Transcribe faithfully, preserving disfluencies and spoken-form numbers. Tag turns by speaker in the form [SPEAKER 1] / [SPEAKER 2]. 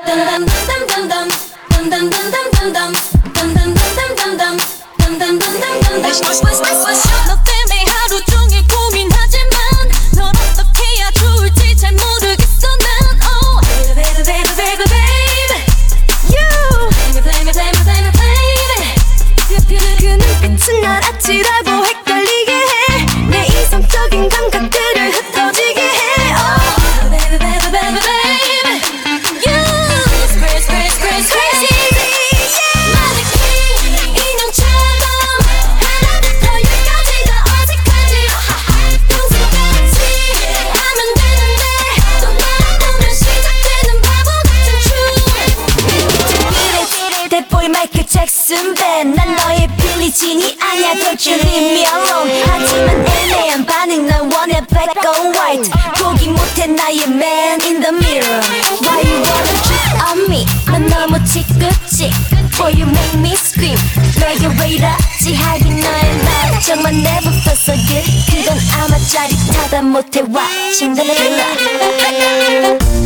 [SPEAKER 1] 너 때문에 하루 종일 고민하지만 널 어떻게 해야 좋을지 잘 모르겠어 난. Oh baby baby baby baby you play me play me play me play me.
[SPEAKER 2] 그 눈빛은 날 아찔하고 헷갈리게 해. 내 이성적인 감각들을 흩어지게 해.
[SPEAKER 1] Oh baby baby baby baby you crazy crazy crazy crazy 마네킹 인형처럼 하나부터 열까지 다 어색하지. 평소같이 하면 되는데 또 나랑 보면 시작되는 바보 같은 춤.
[SPEAKER 2] 대보이 마이클 잭슨 밴. 난 너의 빌리진이 아니야. Don't you leave me alone. 하지만 애매한 반응 난 원해 black or white. 포기 못해 나의 man in the mirror. Why you wanna cheat on me? 난 너무 지긋지. Boy you make me scream. 내게 왜 이러지 하긴 너의 말 정말 never felt so good. 그건 아마 짜릿하다 못해 watching the thriller.